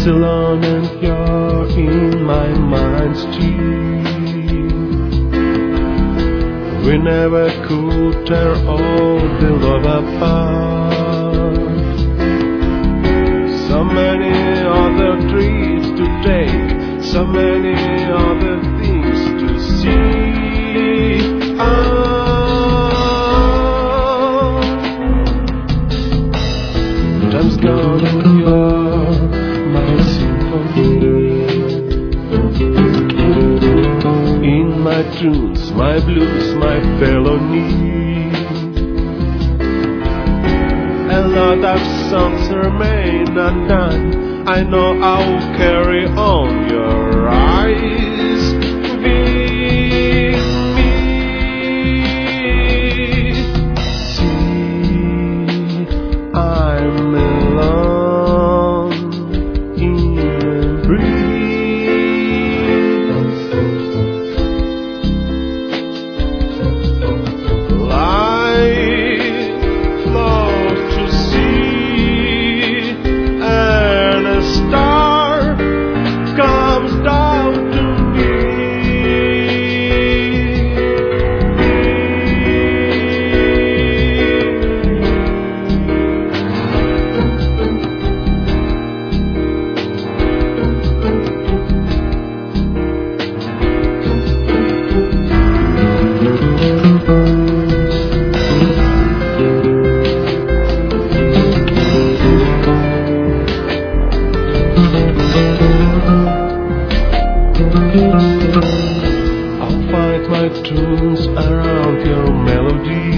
alone and you're in my mind still. We never could tear all the love apart. So many other trips to take, so many other things to see. Time's gone and you're my symphony. In my tunes, my blues, my felony. A lot of songs remain undone. I know I'll carry on your eyes with me. See, I'm alone in the breeze. Light flows to sea, and a star comes down to me. I'll find my tunes around your melody.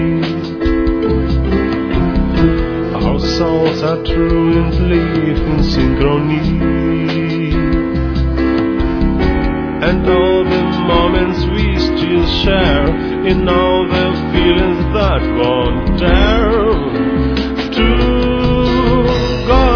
Our souls are true and live in synchrony. And all the moments we still share, in all the feelings that won't dare to go.